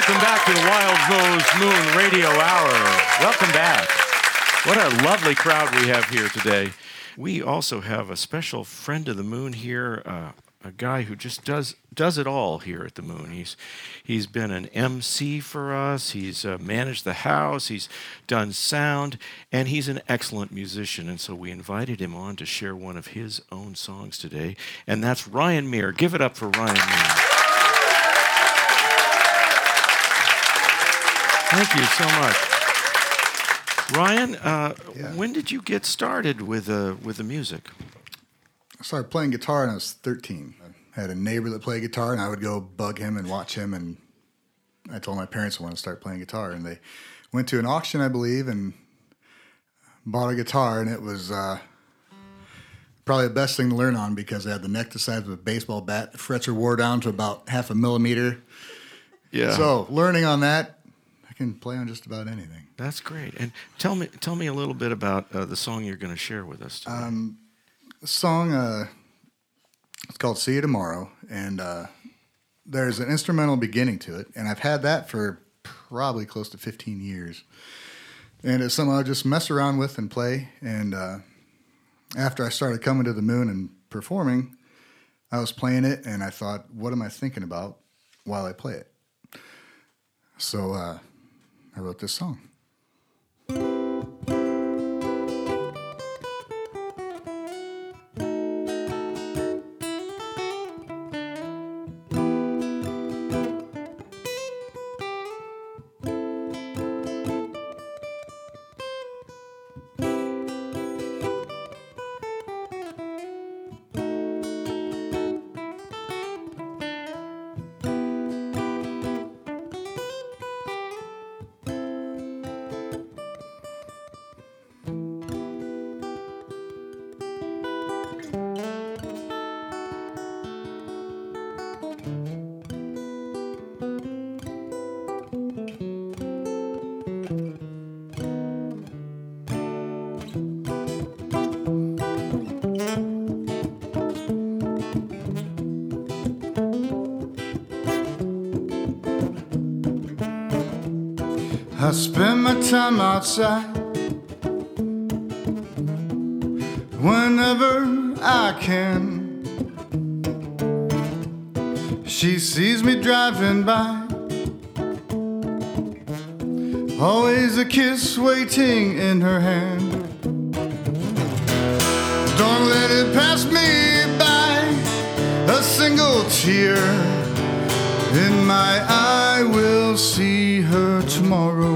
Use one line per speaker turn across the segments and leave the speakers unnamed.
Welcome back to the Wild Rose Moon Radio Hour. Welcome back. What a lovely crowd we have here today. We also have a special friend of the Moon here, a guy who just does it all here at the Moon. He's been an MC for us. He's managed the house. He's done sound, and he's an excellent musician. And so we invited him on to share one of his own songs today, and that's Ryan Meir. Give it up for Ryan Meir. Thank you so much. Ryan, when did you get started with the music?
I started playing guitar when I was 13. I had a neighbor that played guitar, and I would go bug him and watch him, and I told my parents I wanted to start playing guitar, and they went to an auction, I believe, and bought a guitar, and it was probably the best thing to learn on because it had the neck the size of a baseball bat. The frets are wore down to about 0.5 millimeter.
Yeah.
So learning on that, I can play on just about anything.
That's great. And tell me a little bit about the song you're going to share with us today.
The song, it's called See You Tomorrow, and there's an instrumental beginning to it, and I've had that for probably close to 15 years. And it's something I just mess around with and play, and after I started coming to the Moon and performing, I was playing it, and I thought, what am I thinking about while I play it? So I wrote this song. I spend my time outside whenever I can. She sees me driving by, always a kiss waiting in her hand. Don't let it pass me by, a single tear in my eye will see her tomorrow.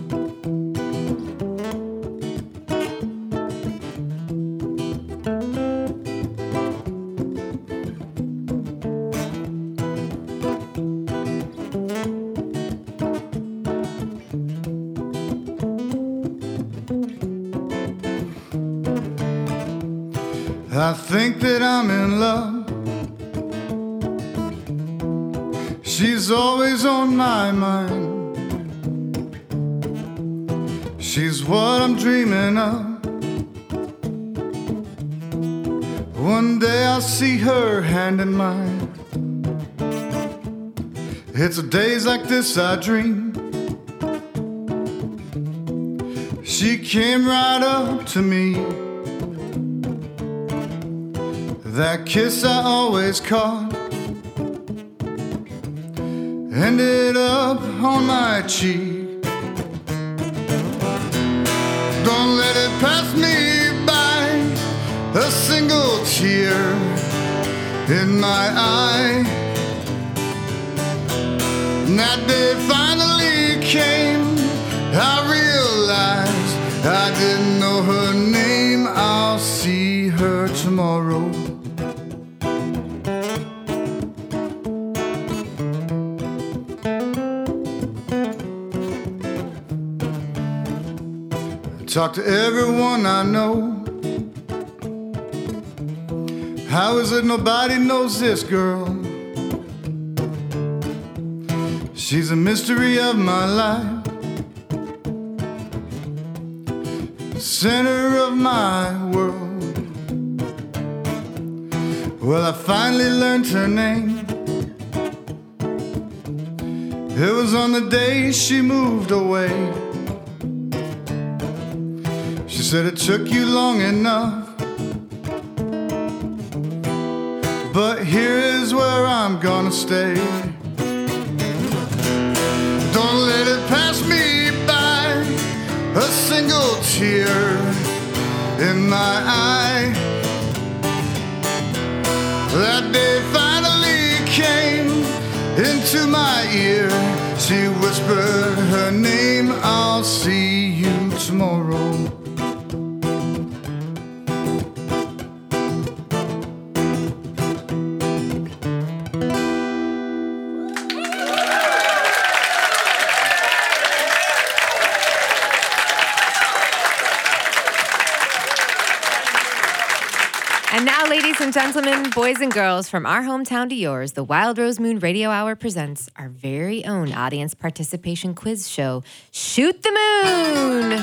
I think that I'm in love. She's always on my mind. She's what I'm dreaming of. One day I'll see her hand in mine. It's days like this I dream. She came right up to me. That kiss I always caught ended up on my cheek. Don't let it pass me by, a single tear in my eye. And that day finally came, I realized I didn't know her name. I'll see her tomorrow. Talk to everyone I know. How is it nobody knows this girl? She's a mystery of my life, center of my world. Well, I finally learned her name. It was on the day she moved away. She said it took you long enough, but here is where I'm gonna stay. Don't let it pass me by, a single tear in my eye. That day finally came into my ear. She whispered her name, I'll see you tomorrow.
And now, ladies and gentlemen, boys and girls, from our hometown to yours, the Wild Rose Moon Radio Hour presents our very own audience participation quiz show, Shoot the Moon!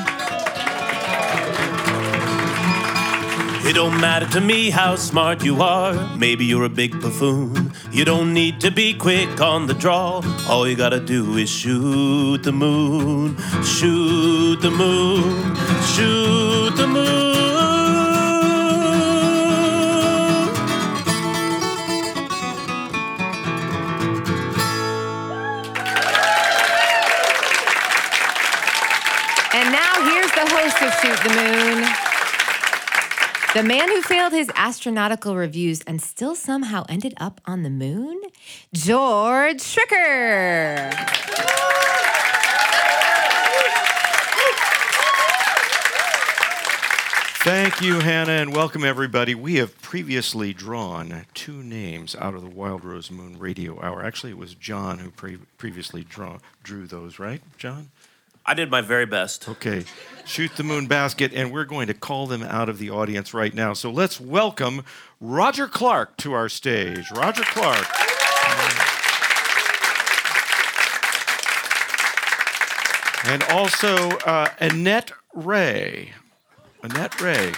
It don't matter to me how smart you are. Maybe you're a big buffoon. You don't need to be quick on the draw. All you gotta do is shoot the moon. Shoot the moon. Shoot the moon.
And now here's the host of Shoot the Moon, the man who failed his astronautical reviews and still somehow ended up on the moon, George Schricker.
Thank you, Hannah, and welcome everybody. We have previously drawn two names out of the Wild Rose Moon Radio Hour. Actually, it was John who previously drew those, right, John?
I did my very best.
Okay, Shoot the Moon Basket, and we're going to call them out of the audience right now. So let's welcome Roger Clark to our stage. Roger Clark. And also Annette Ray. Annette Ray.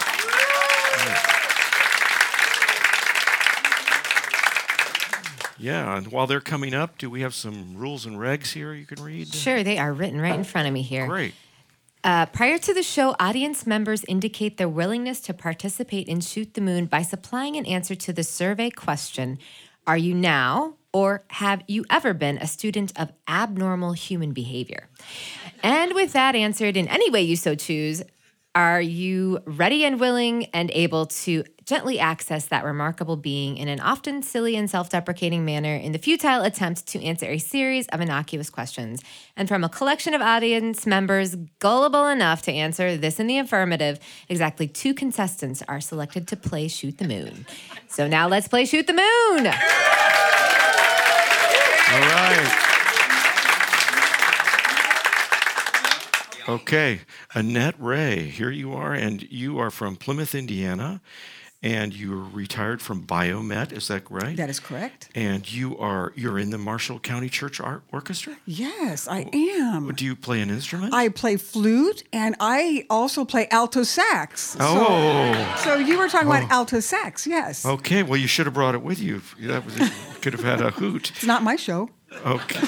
Yeah, and while they're coming up, do we have some rules and regs here you can read?
Sure, they are written right in front of me here.
Great.
Prior to the show, audience members indicate their willingness to participate in Shoot the Moon by supplying an answer to the survey question, are you now or have you ever been a student of abnormal human behavior? And with that answered in any way you so choose, are you ready and willing and able to gently access that remarkable being in an often silly and self-deprecating manner in the futile attempt to answer a series of innocuous questions? And from a collection of audience members gullible enough to answer this in the affirmative, exactly 2 contestants are selected to play Shoot the Moon. So now let's play Shoot the Moon!
All right. Okay, Annette Ray, here you are, and you are from Plymouth, Indiana, and you're retired from Biomet, is that right?
That is correct.
And you're in the Marshall County Church Art Orchestra?
Yes, I am.
Do you play an instrument?
I play flute, and I also play alto sax.
Oh.
So you were talking about alto sax, yes.
Okay, well, you should have brought it with you. That was, could have had a hoot.
It's not my show.
Okay.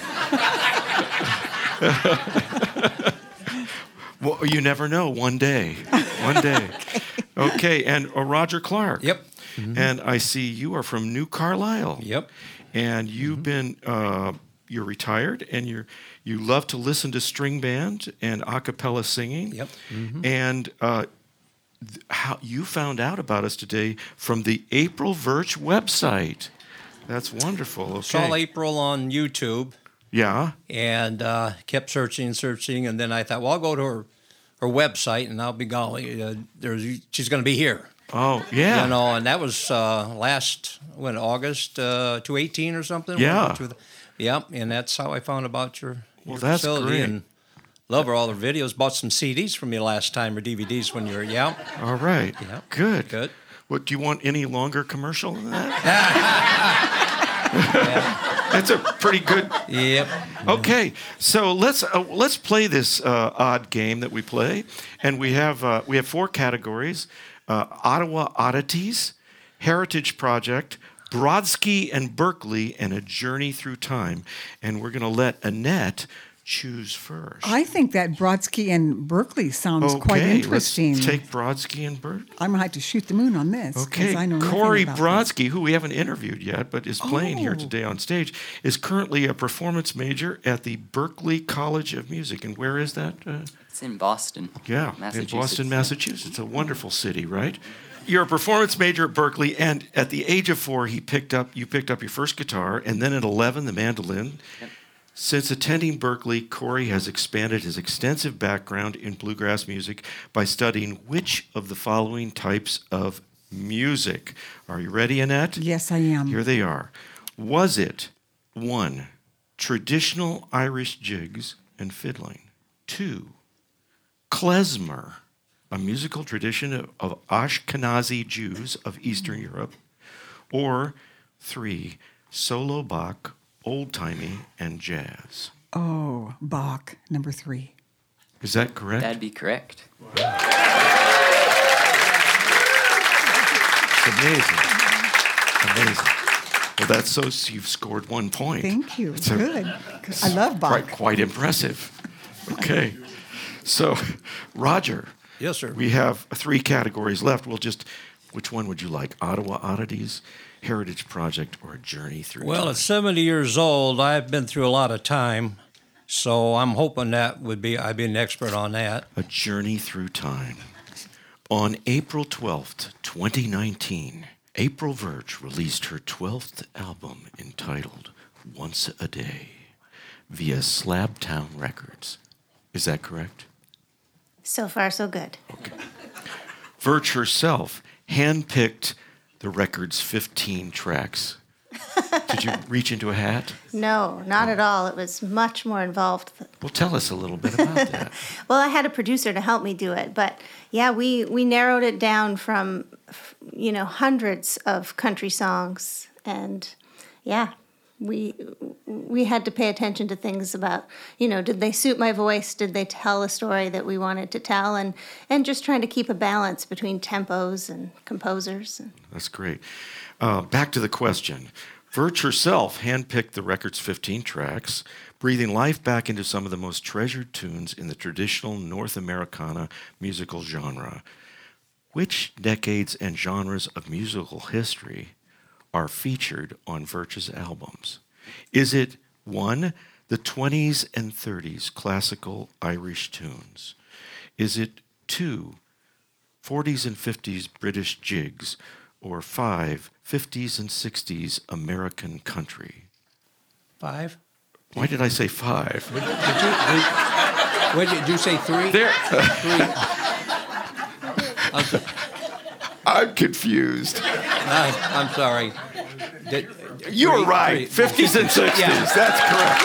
Well, you never know. One day. Okay, and Roger Clark.
Yep.
Mm-hmm. And I see you are from New Carlisle.
Yep.
And you've been, you're retired, and you love to listen to string band and a cappella singing.
Yep. Mm-hmm.
And how you found out about us today from the April Virch website. That's wonderful. Okay.
Saw April on YouTube.
Yeah.
And kept searching, and then I thought, well, I'll go to her website, and I'll be golly, she's going to be here.
Oh, yeah.
You know, and that was August 2018 or something.
Yeah.
Yep, and that's how I found about your
that's
facility.
Great.
And love all the videos. Bought some CDs from you last time, or DVDs when you were,
All right.
Yeah.
Good. What, do you want any longer commercial than that? That's a pretty good.
Yep.
Okay, so let's play this odd game that we play, and we have 4 categories: Ottawa Oddities, Heritage Project, Brodsky and Berkeley and A Journey Through Time. And we're going to let Annette choose first.
I think that Brodsky and Berkeley sounds quite interesting.
Let's take Brodsky and Berkeley.
I'm going to have to shoot the moon on this. 'cause
Okay,
I know nothing
Corey
about
Brodsky, who we haven't interviewed yet, but is playing here
Oh.
today on stage, is currently a performance major at the Berklee College of Music. And where is that?
It's in Boston.
Yeah, in
Massachusetts.
Boston, Massachusetts. A wonderful city, right? You're a performance major at Berklee, and at the age of 4, you picked up your first guitar, and then at 11, the mandolin.
Yep.
Since attending Berklee, Corey has expanded his extensive background in bluegrass music by studying which of the following types of music. Are you ready, Annette?
Yes, I am.
Here they are. Was it 1, traditional Irish jigs and fiddling? 2, klezmer, a musical tradition of Ashkenazi Jews of Eastern Europe? Or 3, solo Bach, old-timey, and jazz?
Oh, Bach, number 3.
Is that correct?
That'd be correct.
It's amazing. Amazing. Well, that's so you've scored 1 point.
Thank you.
It's
Good. I love Bach.
Quite impressive. Okay. So, Roger.
Yes, sir.
We have 3 categories left. Which one would you like? Ottawa Oddities, Heritage Project, or A Journey Through
Well,
Time?
at 70 years old, I've been through a lot of time, so I'm hoping I'd be an expert on that.
A Journey Through Time. On April 12th, 2019, April Virch released her 12th album entitled Once a Day via Slabtown Records. Is that correct?
So far, so good.
Virch herself handpicked the record's 15 tracks. Did you reach into a hat?
No, not at all. It was much more involved.
Well, tell us a little bit about that.
Well, I had a producer to help me do it, but yeah, we narrowed it down from, hundreds of country songs, and yeah, we had to pay attention to things about, did they suit my voice? Did they tell a story that we wanted to tell? And just trying to keep a balance between tempos and composers.
That's great. Back to the question. Virch herself handpicked the record's 15 tracks, breathing life back into some of the most treasured tunes in the traditional North Americana musical genre. Which decades and genres of musical history are featured on Virch's albums? Is it 1, the 20s and 30s classical Irish tunes? Is it 2, 40s and 50s British jigs? Or 5, 50s and 60s American country?
5?
Why did I say 5?
Did you say 3?
There.
3.
I'm confused.
I'm sorry.
You were right. 50s and 60s.
Yeah.
That's correct.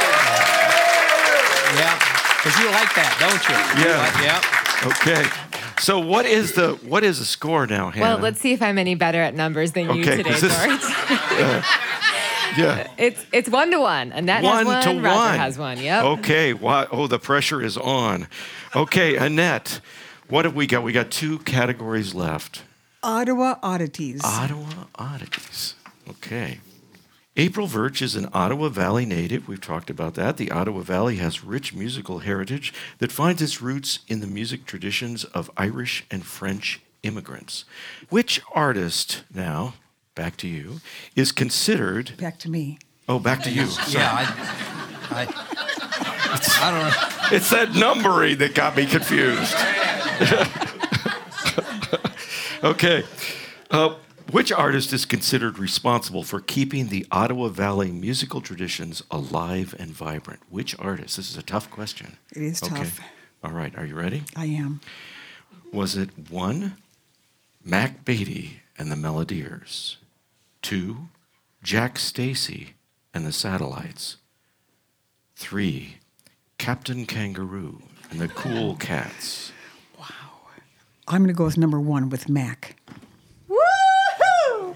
Yeah, because you like that, don't you?
Yeah.
Yeah.
Okay. So what is the score now, Hannah?
Well, let's see if I'm any better at numbers than you
Okay,
today,
'cause this-
George.
Yeah.
It's 1-1, and that has
1 to
1. Roger
1.
has 1. Yep.
Okay. Oh, the pressure is on. Okay, Annette, what have we got? We got 2 categories left.
Ottawa Oddities.
Ottawa Oddities. Okay. April Virch is an Ottawa Valley native. We've talked about that. The Ottawa Valley has rich musical heritage that finds its roots in the music traditions of Irish and French immigrants. Which artist, now, back to you, is considered...
Back to me.
Oh, back to you. Sorry.
Yeah, I don't know.
It's that numbering that got me confused. Okay. Which artist is considered responsible for keeping the Ottawa Valley musical traditions alive and vibrant? Which artist? This is a tough question.
It is tough.
All right. Are you ready?
I am.
Was it 1, Mac Beatty and the Melodiers? 2, Jack Stacey and the Satellites? 3, Captain Kangaroo and the Cool Cats?
I'm going to go with number 1 with Mac.
Woohoo!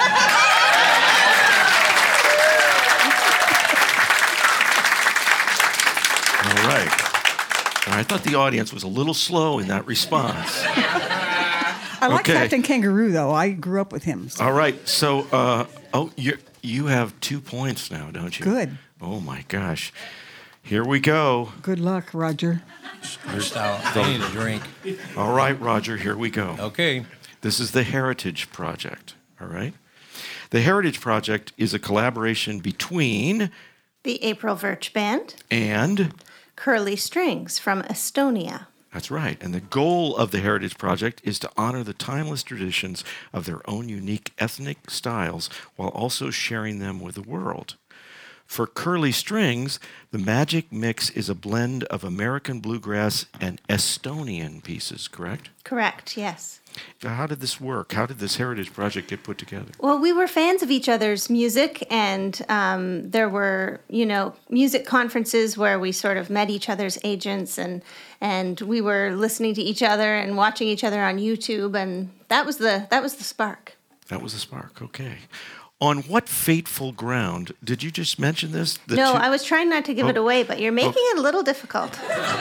All right. I thought the audience was a little slow in that response.
I like
Okay.
Captain Kangaroo, though. I grew up with him. So.
All right. So, you have 2 points now, don't you?
Good.
Oh my gosh. Here we go.
Good luck, Roger.
First out. I need a drink.
All right, Roger. Here we go.
Okay.
This is the Heritage Project. All right. The Heritage Project is a collaboration between
The April Virch Band,
and.
Curly Strings from Estonia.
That's right. And the goal of the Heritage Project is to honor the timeless traditions of their own unique ethnic styles while also sharing them with the world. For Curly Strings, the magic mix is a blend of American bluegrass and Estonian pieces, correct?
Correct, yes.
How did this work? How did this Heritage Project get put together?
Well, we were fans of each other's music, and there were, music conferences where we sort of met each other's agents, and we were listening to each other and watching each other on YouTube, and that was the spark.
That was the spark, okay. On what fateful ground, did you just mention this?
No, I was trying not to give it away, but you're making it a little difficult.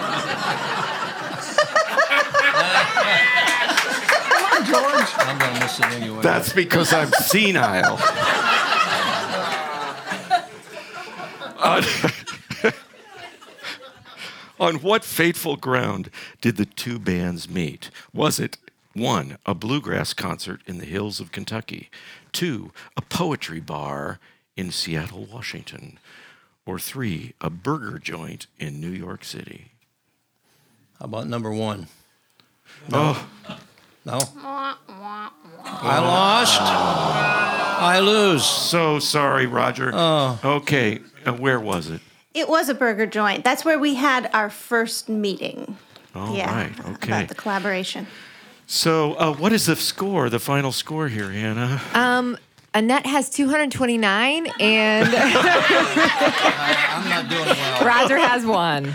George.
I'm going to miss it anyway.
That's because I'm senile. On what fateful ground did the two bands meet? Was it 1, a bluegrass concert in the hills of Kentucky, 2, a poetry bar in Seattle, Washington, or 3, a burger joint in New York City?
How about number 1?
Oh,
No? I lost. I lose.
so sorry, Roger.
Oh.
Okay, where was it?
It was a burger joint. That's where we had our first meeting.
All right, okay.
About the collaboration.
So, what is the score, the final score here, Hannah?
Annette has 229, and
I'm not doing well.
Roger has 1.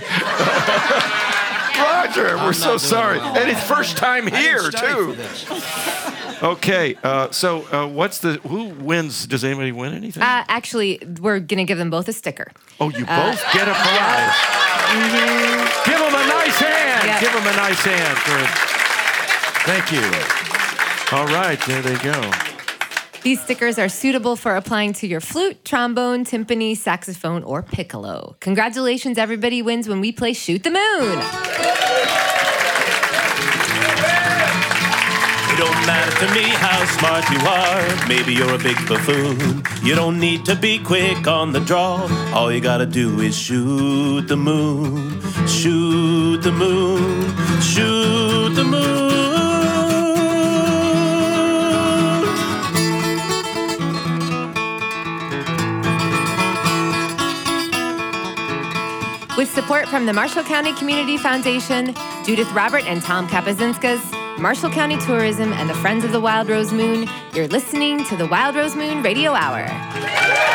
Roger, we're so
not doing
sorry.
well.
And it's first time
I didn't
here,
study
too.
for this.
Okay, who wins? Does anybody win anything?
Actually, we're going to give them both a sticker.
Oh, you both get a prize. Give them a nice hand.
Yep.
Give them a nice hand. Thank you. All right, there they go.
These stickers are suitable for applying to your flute, trombone, timpani, saxophone, or piccolo. Congratulations, everybody wins when we play Shoot the Moon.
It don't matter to me how smart you are. Maybe you're a big buffoon. You don't need to be quick on the draw. All you gotta do is shoot the moon. Shoot the moon. Shoot the moon.
With support from the Marshall County Community Foundation, Judith Robert and Tom Kapazinskas, Marshall County Tourism, and the Friends of the Wild Rose Moon, you're listening to the Wild Rose Moon Radio Hour.